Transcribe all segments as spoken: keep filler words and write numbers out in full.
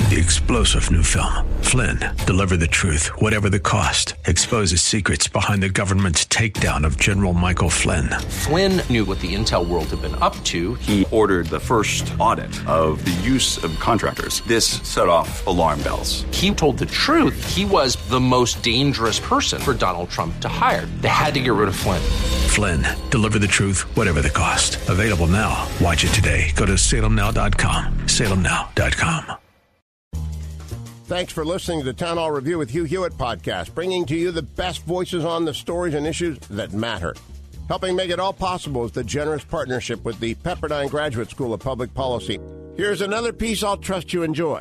The explosive new film, Flynn, deliver the truth, whatever the cost, exposes secrets behind the government's takedown of General Michael Flynn. Flynn knew what the intel world had been up to. He ordered the first audit of the use of contractors. This set off alarm bells. He told the truth. He was the most dangerous person for Donald Trump to hire. They had to get rid of Flynn. Flynn, deliver the truth, whatever the cost. Available now. Watch it today. Go to salem now dot com. salem now dot com. Thanks for listening to the Town Hall Review with Hugh Hewitt podcast, bringing to you the best voices on the stories and issues that matter. Helping make it all possible is the generous partnership with the Pepperdine Graduate School of Public Policy. Here's another piece I'll trust you enjoy.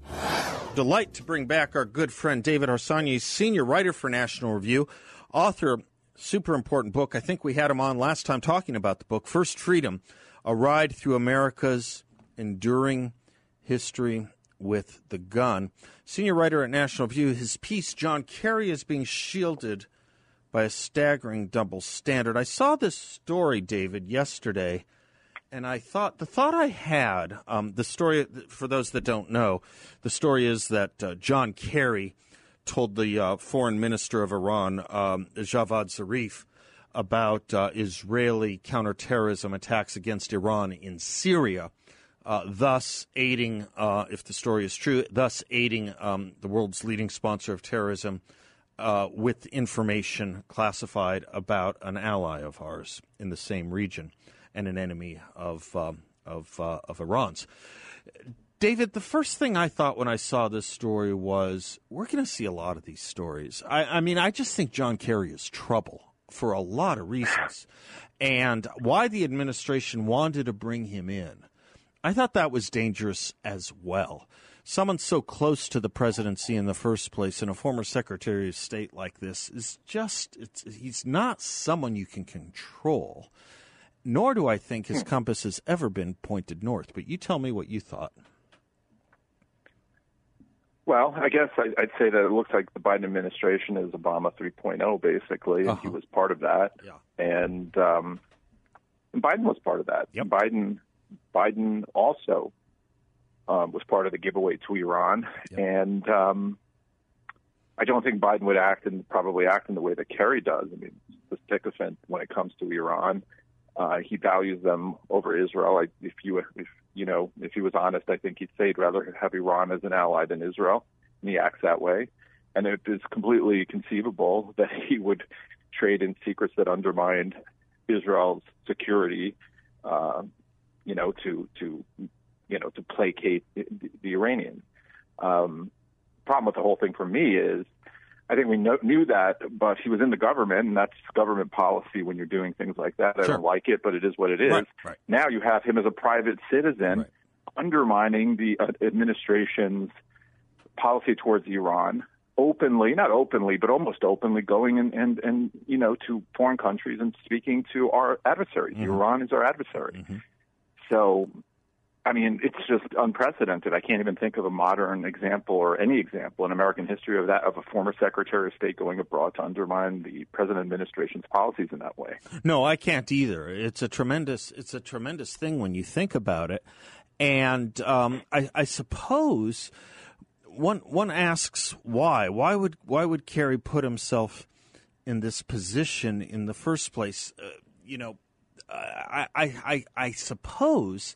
Delight to bring back our good friend David Harsanyi, senior writer for National Review, author, super important book. I think we had him on last time talking about the book, First Freedom, A Ride Through America's Enduring History with the Gun. Senior writer at National Review, his piece, John Kerry is being shielded by a staggering double standard. I saw this story, David, yesterday, and I thought, the thought I had, um, the story, for those that don't know, the story is that uh, John Kerry told the uh, foreign minister of Iran, um, Javad Zarif, about uh, Israeli counterterrorism attacks against Iran in Syria. Uh, thus aiding, uh, if the story is true, thus aiding um, the world's leading sponsor of terrorism uh, with information classified about an ally of ours in the same region and an enemy of um, of, uh, of Iran's. David, the first thing I thought when I saw this story was, we're going to see a lot of these stories. I, I mean, I just think John Kerry is trouble for a lot of reasons, and why the administration wanted to bring him in, I thought that was dangerous as well. Someone so close to the presidency in the first place and a former Secretary of State like this is just, it's, he's not someone you can control, nor do I think his compass has ever been pointed north. But you tell me what you thought. Well, I guess I, I'd say that it looks like the Biden administration is Obama three point oh, basically, and uh-huh. he was part of that. Yeah. And, um, and Biden was part of that. Yep. Biden Biden also um, was part of the giveaway to Iran, yep. and um, I don't think Biden would act and probably act in the way that Kerry does. I mean, the sycophant when it comes to Iran. Uh, he values them over Israel. I, if you, if you know, if he was honest, I think he'd say he'd rather have Iran as an ally than Israel, and he acts that way. And it is completely conceivable that he would trade in secrets that undermined Israel's security. Uh, you know, to, to, you know, to placate the, the Iranians. Um, problem with the whole thing for me is I think we know, knew that, but he was in the government, and that's government policy when you're doing things like that. I Sure. don't like it, but it is what it is. Right, right. Now you have him as a private citizen Right. undermining the uh, administration's policy towards Iran, openly, not openly, but almost openly going and, and, and you know, to foreign countries and speaking to our adversaries. Mm-hmm. Iran is our adversary. Mm-hmm. So, I mean, it's just unprecedented. I can't even think of a modern example or any example in American history of that, of a former Secretary of State going abroad to undermine the present administration's policies in that way. No, I can't either. It's a tremendous, it's a tremendous thing when you think about it. And um, I, I suppose one one asks why. Why would why would Kerry put himself in this position in the first place? Uh, you know, I, I, I, I suppose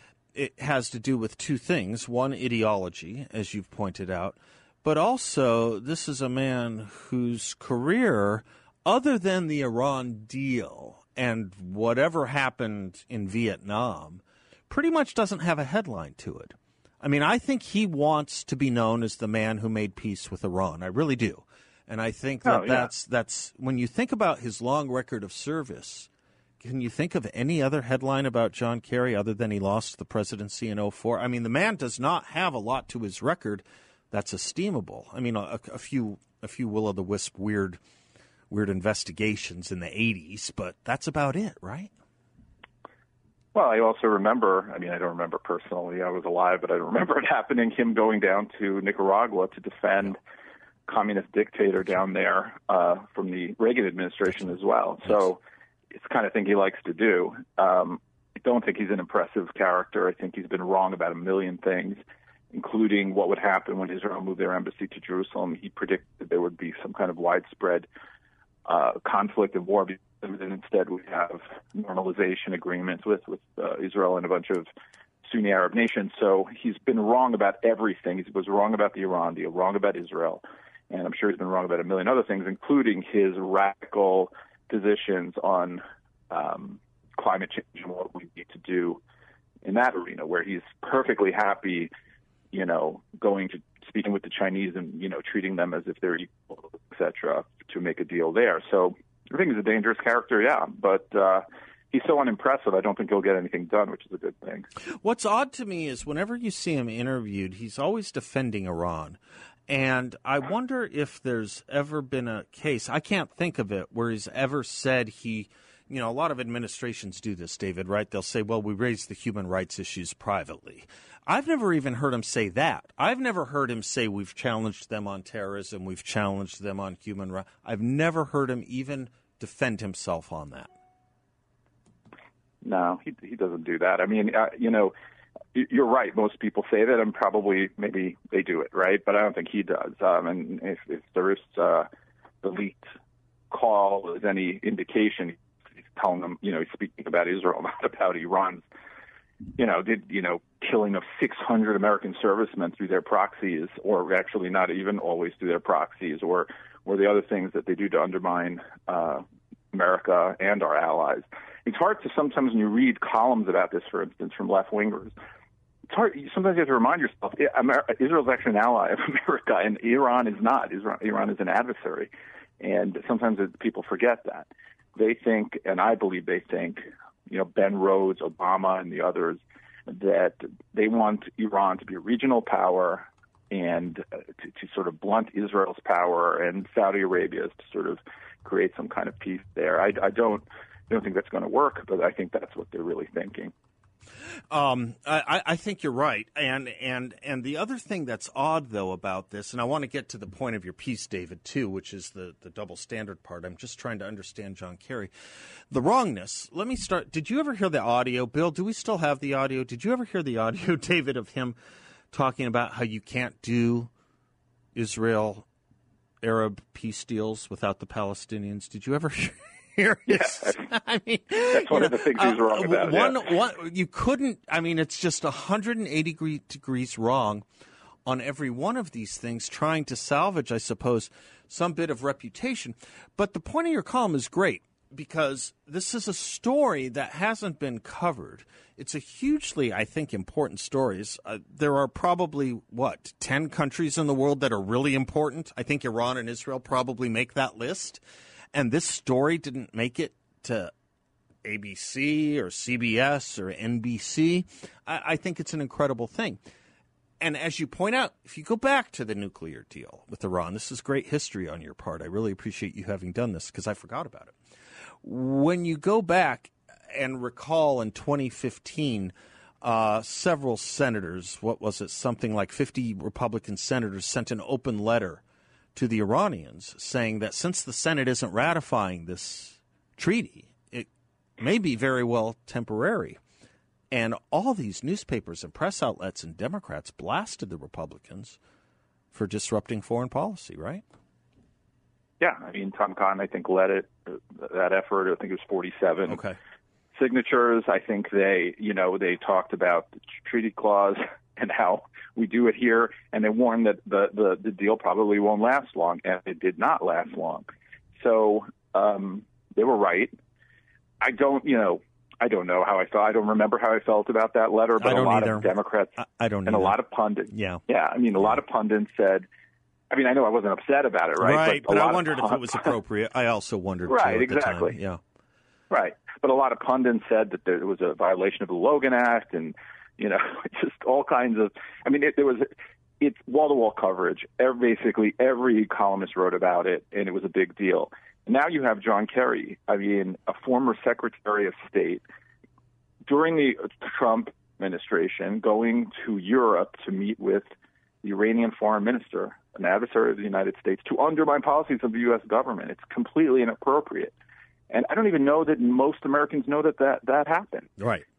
it has to do with two things. One, ideology, as you've pointed out, but also this is a man whose career, other than the Iran deal and whatever happened in Vietnam, pretty much doesn't have a headline to it. I mean, I think he wants to be known as the man who made peace with Iran. I really do. And I think that oh, yeah. that's, that's when you think about his long record of service, can you think of any other headline about John Kerry other than he lost the presidency in oh four? I mean, the man does not have a lot to his record that's esteemable. I mean, a, a few a few will-o'-the-wisp weird weird investigations in the eighties, but that's about it, right? Well, I also remember, I mean, I don't remember personally, I was alive, but I remember it happening, him going down to Nicaragua to defend yeah. communist dictator down there uh, from the Reagan administration as well. Yes. So it's the kind of thing he likes to do. Um, I don't think he's an impressive character. I think he's been wrong about a million things. including what would happen when Israel moved their embassy to Jerusalem. He predicted there would be some kind of widespread uh, conflict and war, and instead we have normalization agreements with, with uh, Israel and a bunch of Sunni Arab nations. So he's been wrong about everything. He was wrong about the Iran deal, wrong about Israel, and I'm sure he's been wrong about a million other things, including his radical positions on um, climate change and what we need to do in that arena, where he's perfectly happy, you know, going to speaking with the Chinese and, you know, treating them as if they're equal, et cetera, to make a deal there. So I think he's a dangerous character, yeah, but uh, he's so unimpressive, I don't think he'll get anything done, which is a good thing. What's odd to me is whenever you see him interviewed, he's always defending Iran. And I wonder if there's ever been a case, I can't think of it, where he's ever said he, you know, a lot of administrations do this, David, right? They'll say, well, we raised the human rights issues privately. I've never even heard him say that. I've never heard him say we've challenged them on terrorism, we've challenged them on human rights. I've never heard him even defend himself on that. No, he he doesn't do that. I mean, uh, you know, you're right. Most people say that, and probably maybe they do it, right? But I don't think he does. Um, and if, if there is uh, the leaked call is any indication, he's telling them, you know, he's speaking about Israel, not about Iran. You know, did you know killing of six hundred American servicemen through their proxies, or actually not even always through their proxies, or or the other things that they do to undermine uh, America and our allies. It's hard to sometimes when you read columns about this, for instance, from left-wingers, it's hard. Sometimes you have to remind yourself, Israel is actually an ally of America, and Iran is not. Israel, Iran is an adversary. And sometimes people forget that. They think, and I believe they think, you know, Ben Rhodes, Obama, and the others, that they want Iran to be a regional power and uh, to, to sort of blunt Israel's power, and Saudi Arabia's to sort of create some kind of peace there. I, I don't I don't think that's going to work, but I think that's what they're really thinking. Um, I, I think you're right. And, and, and the other thing that's odd, though, about this, and I want to get to the point of your piece, David, too, which is the, the double standard part. I'm just trying to understand John Kerry. The wrongness, let me start. Did you ever hear the audio? Bill, do we still have the audio? Did you ever hear the audio, David, of him talking about how you can't do Israel-Arab peace deals without the Palestinians? Did you ever hear Here yes, yeah, I mean, that's one know, of the things he's wrong about. One, yeah. one, you couldn't. I mean, it's just one hundred eighty degrees wrong on every one of these things, trying to salvage, I suppose, some bit of reputation. But the point of your column is great, because this is a story that hasn't been covered. It's a hugely, I think, important story. Uh, there are probably, what, ten countries in the world that are really important? I think Iran and Israel probably make that list. And this story didn't make it to A B C or C B S or N B C. I, I think it's an incredible thing. And as you point out, if you go back to the nuclear deal with Iran, this is great history on your part. I really appreciate you having done this, because I forgot about it. When you go back and recall in twenty fifteen, uh, several senators, what was it, something like fifty Republican senators sent an open letter to the Iranians saying that since the Senate isn't ratifying this treaty, it may be very well temporary. And all these newspapers and press outlets and Democrats blasted the Republicans for disrupting foreign policy, right? Yeah, I mean, Tom Cotton, I think, led it, that effort. I think it was forty-seven okay. signatures. I think they, you know, they talked about the treaty clause and how we do it here, and they warned that the, the, the deal probably won't last long, and it did not last long. So um, they were right. I don't, you know, I don't know how I felt. I don't remember how I felt about that letter, but a lot either. of Democrats I, I don't and either. a lot of pundits. Yeah. Yeah, I mean, a lot of pundits said, I mean, I know I wasn't upset about it, right? Right, but, but a I lot wondered of, if it was appropriate. I also wondered, right, too, at exactly. the time. Yeah. Right. But a lot of pundits said that there was a violation of the Logan Act, and, you know, just all kinds of, I mean, it, there was, it's wall-to-wall coverage. Every, basically every columnist wrote about it, and it was a big deal. Now you have John Kerry, I mean, a former Secretary of State, during the Trump administration, going to Europe to meet with the Iranian foreign minister, an adversary of the United States, to undermine policies of the U S government. It's completely inappropriate. And I don't even know that most Americans know that that, that happened. Right.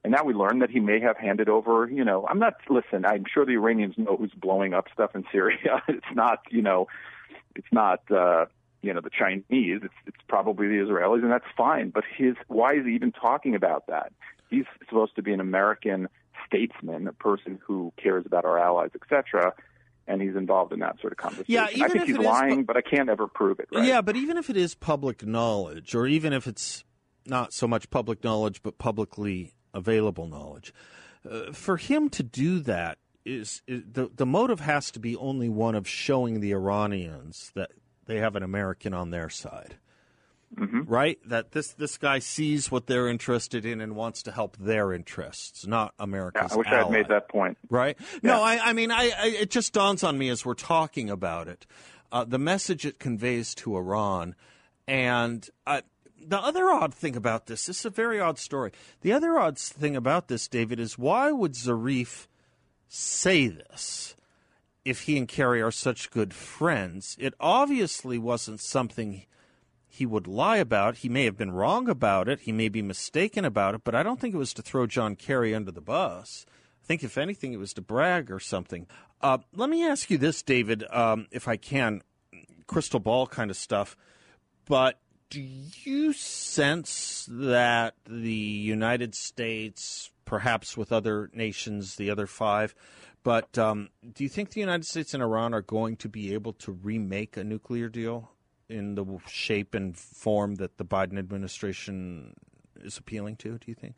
And now we learn that he may have handed over, you know, I'm not, listen, I'm sure the Iranians know who's blowing up stuff in Syria. It's not, you know, it's not, uh, you know, the Chinese. It's, it's probably the Israelis, and that's fine. But his, why is he even talking about that? He's supposed to be an American statesman, a person who cares about our allies, et cetera, and he's involved in that sort of conversation. Yeah, even I think if he's it is, lying, but, but I can't ever prove it, right? Yeah, but even if it is public knowledge, or even if it's not so much public knowledge but publicly available knowledge, uh, for him to do that is, is the the motive has to be only one of showing the Iranians that they have an American on their side, mm-hmm. right? That this this guy sees what they're interested in and wants to help their interests, not America's. Yeah, I wish ally. I had made that point. Right? Yeah. No, I, I mean, I, I it just dawns on me as we're talking about it, uh, the message it conveys to Iran, and uh, the other odd thing about this, this is a very odd story. The other odd thing about this, David, is why would Zarif say this if he and Kerry are such good friends? It obviously wasn't something he would lie about. He may have been wrong about it. He may be mistaken about it, but I don't think it was to throw John Kerry under the bus. I think, if anything, it was to brag or something. Uh, let me ask you this, David, um, if I can, crystal ball kind of stuff, but do you sense that the United States, perhaps with other nations, the other five, but um, do you think the United States and Iran are going to be able to remake a nuclear deal in the shape and form that the Biden administration is appealing to, do you think?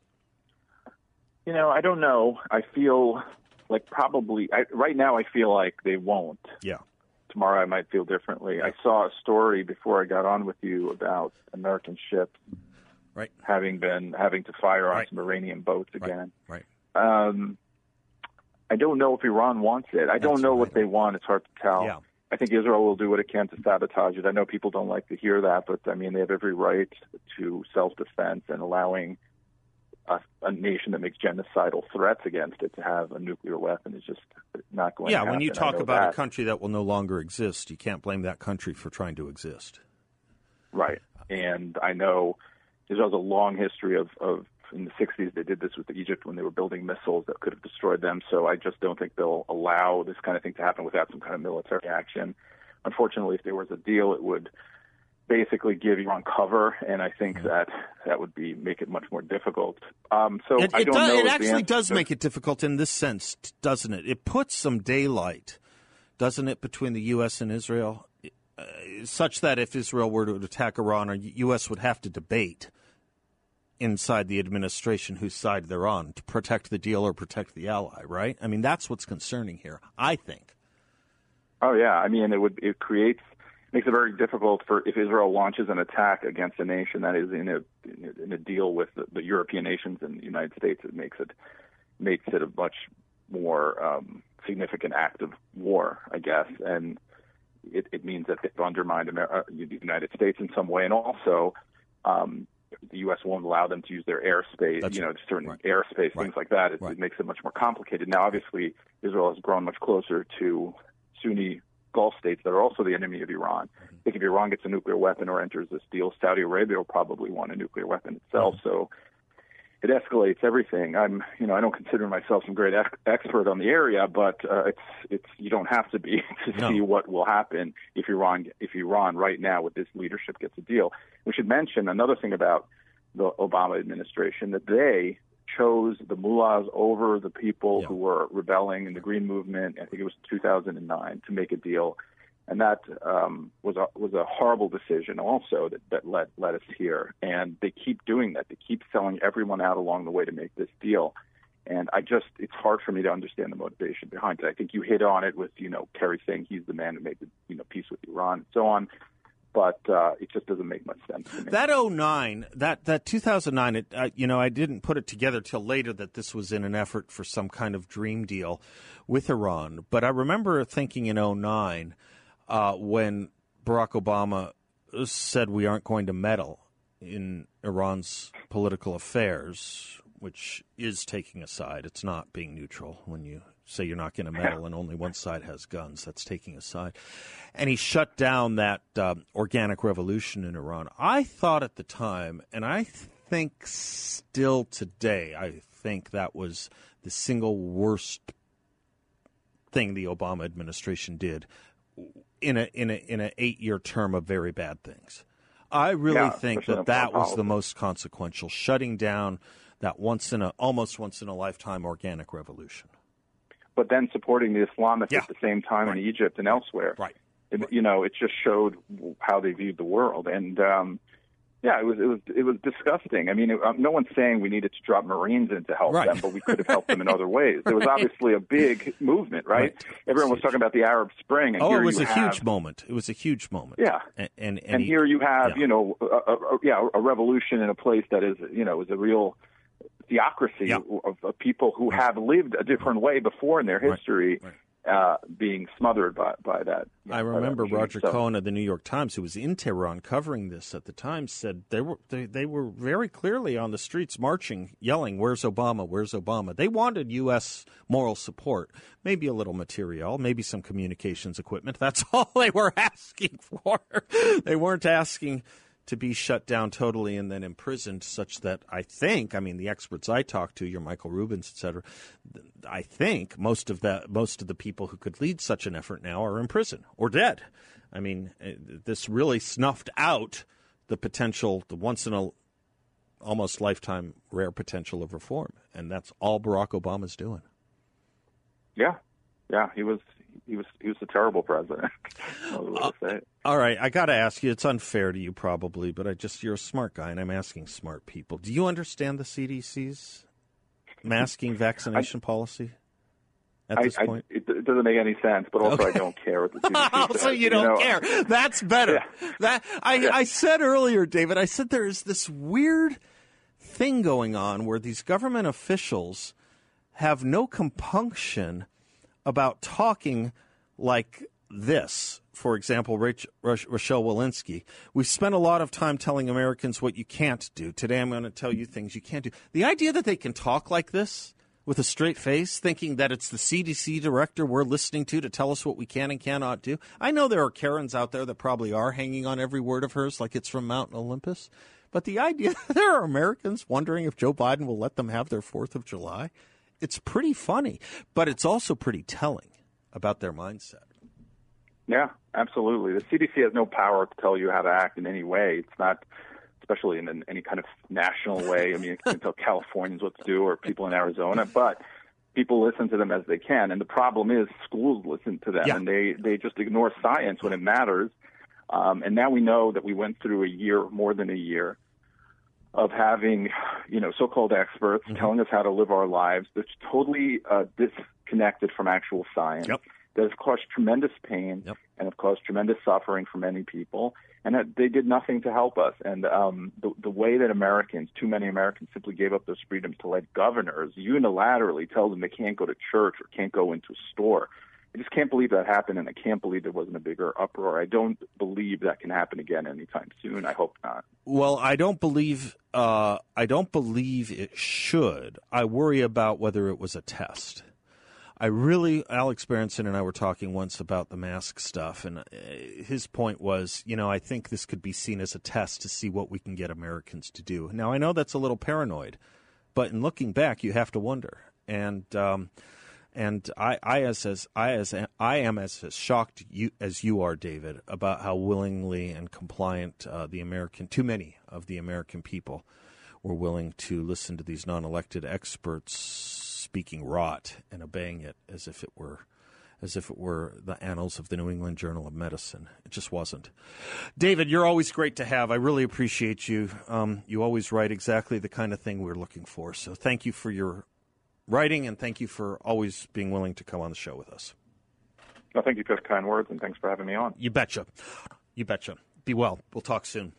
You know, I don't know. I feel like probably, I, right now I feel like they won't. Yeah. Tomorrow I might feel differently. I saw a story before I got on with you about American ships right. having been having to fire on right. some Iranian boats again. Right. right. Um, I don't know if Iran wants it. I That's don't know right. what they want. It's hard to tell. Yeah. I think Israel will do what it can to sabotage it. I know people don't like to hear that, but I mean, they have every right to self-defense, and allowing a, a nation that makes genocidal threats against it to have a nuclear weapon is just not going yeah, to happen. Yeah, when you talk about that. a country that will no longer exist, you can't blame that country for trying to exist. Right. And I know Israel's a long history of, of in the sixties, they did this with Egypt when they were building missiles that could have destroyed them. So I just don't think they'll allow this kind of thing to happen without some kind of military action. Unfortunately, if there was a deal, it would basically give Iran cover, and I think that that would be make it much more difficult. Um, so it, I it don't does, know. It actually does to... make it difficult in this sense, doesn't it? It puts some daylight, doesn't it, between the U S and Israel, uh, such that if Israel were to attack Iran, the U S would have to debate inside the administration whose side they're on to protect the deal or protect the ally, right? I mean, that's what's concerning here, I think. Oh, yeah. I mean, it would it creates makes it very difficult for if Israel launches an attack against a nation that is in a in a deal with the, the European nations and the United States. It makes it makes it a much more um, significant act of war, I guess, and it, it means that they've undermined America, the United States in some way, and also um, the U S won't allow them to use their airspace, That's you know, right. certain right. airspace, right. things like that. It, right. it makes it much more complicated. Now, obviously, Israel has grown much closer to Sunni Gulf states that are also the enemy of Iran. Mm-hmm. I think if Iran gets a nuclear weapon or enters this deal, Saudi Arabia will probably want a nuclear weapon itself. Mm-hmm. So it escalates everything. I'm, you know, I don't consider myself some great ex- expert on the area, but uh, it's, it's, you don't have to be to no. see what will happen if Iran, if Iran right now with this leadership gets a deal. We should mention another thing about the Obama administration, that they chose the mullahs over the people yeah. who were rebelling in the Green Movement. I think it was two thousand nine to make a deal, and that um, was a was a horrible decision. Also, that that led led us here, and they keep doing that. They keep selling everyone out along the way to make this deal, and I just it's hard for me to understand the motivation behind it. I think you hit on it with you know Kerry saying he's the man who made the you know peace with Iran and so on. But uh, it just doesn't make much sense to me. That oh nine, that, that two thousand nine, it, uh, you know, I didn't put it together till later that this was in an effort for some kind of dream deal with Iran. But I remember thinking in oh nine uh, when Barack Obama said we aren't going to meddle in Iran's political affairs, which is taking a side. It's not being neutral when you say you're not going to meddle and only one side has guns. That's taking a side. And he shut down that um, organic revolution in Iran. I thought at the time, and I think still today, I think that was the single worst thing the Obama administration did in a in a in an eight-year term of very bad things. I really yeah, think that that was the most consequential, shutting down that once in a almost once in a lifetime organic revolution. But then supporting the Islamists yeah. at the same time right. in Egypt and elsewhere. Right. It, you know, it just showed how they viewed the world, and um, yeah, it was it was it was disgusting. I mean, it, um, no one's saying we needed to drop Marines in to help right. them, but we could have helped them in other ways. It was right. obviously a big movement, right? right. Everyone was talking about the Arab Spring, and oh, here it was you a have, huge moment. It was a huge moment. Yeah, and and, and, and he, here you have, yeah. you know, a, a, a, yeah, a revolution in a place that is, you know, is a real theocracy yeah. of, of people who have lived a different way before in their history. Right. Right. Uh, being smothered by, by that. You know, I remember that Roger so. Cohen of the New York Times, who was in Tehran covering this at the time, said they were they, they were very clearly on the streets marching, yelling, "Where's Obama? Where's Obama?" They wanted U S moral support, maybe a little material, maybe some communications equipment. That's all they were asking for. They weren't asking to be shut down totally and then imprisoned, such that I think, I mean, the experts I talked to, your Michael Rubins, et cetera, I think most of the most of the people who could lead such an effort now are in prison or dead. I mean, this really snuffed out the potential, the once in a almost lifetime rare potential of reform, and that's all Barack Obama's doing. Yeah, yeah, he was. He was he was a terrible president. uh, all right, I got to ask you. It's unfair to you probably, but I just you're a smart guy, and I'm asking smart people. Do you understand the C D C's masking vaccination I, policy at I, this I, point? It, it doesn't make any sense, but also okay. I don't care what the C D C oh, says. so you, you don't know? care. That's better. Yeah. That I, yeah. I said earlier, David. I said there is this weird thing going on where these government officials have no compunction about talking like this. For example, Rach- Rach- Rochelle Walensky. We've spent a lot of time telling Americans what you can't do. Today I'm going to tell you things you can't do. The idea that they can talk like this with a straight face, thinking that it's the C D C director we're listening to to tell us what we can and cannot do. I know there are Karens out there that probably are hanging on every word of hers like it's from Mount Olympus. But the idea that there are Americans wondering if Joe Biden will let them have their fourth of July, it's pretty funny, but it's also pretty telling about their mindset. Yeah, absolutely. The C D C has no power to tell you how to act in any way. It's not, especially in an, any kind of national way. I mean, it can tell Californians what to do or people in Arizona, but people listen to them as they can. And the problem is schools listen to them, yeah. and they, they just ignore science when it matters. Um, and now we know that we went through a year, more than a year, of having, you know, so-called experts mm-hmm. telling us how to live our lives that's totally uh, disconnected from actual science. Yep. That has caused tremendous pain yep. and have caused tremendous suffering for many people, and that they did nothing to help us. And um, the, the way that Americans, too many Americans, simply gave up those freedoms to let governors unilaterally tell them they can't go to church or can't go into a store. I just can't believe that happened, and I can't believe there wasn't a bigger uproar. I don't believe that can happen again anytime soon. I hope not. Well, I don't believe uh, I don't believe it should. I worry about whether it was a test. I really, Alex Berenson and I were talking once about the mask stuff, and his point was, you know, I think this could be seen as a test to see what we can get Americans to do. Now, I know that's a little paranoid, but in looking back, you have to wonder. And um, and I, I as as I as I am as, as shocked you as you are, David, about how willingly and compliant uh, the American, too many of the American people were willing to listen to these non-elected experts speaking rot and obeying it as if it were as if it were the annals of the New England Journal of Medicine. It just wasn't. David, you're always great to have. I really appreciate you. Um, you always write exactly the kind of thing we're looking for. So thank you for your writing, and thank you for always being willing to come on the show with us. Well, thank you for the kind words, and thanks for having me on. You betcha. You betcha. Be well. We'll talk soon.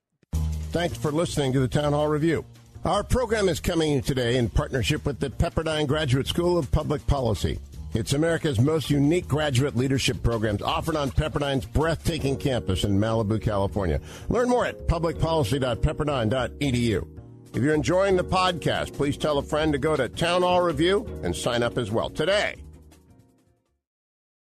Thanks for listening to the Town Hall Review. Our program is coming today in partnership with the Pepperdine Graduate School of Public Policy. It's America's most unique graduate leadership programs offered on Pepperdine's breathtaking campus in Malibu, California. Learn more at public policy dot pepperdine dot e d u. If you're enjoying the podcast, please tell a friend to go to Town Hall Review and sign up as well today.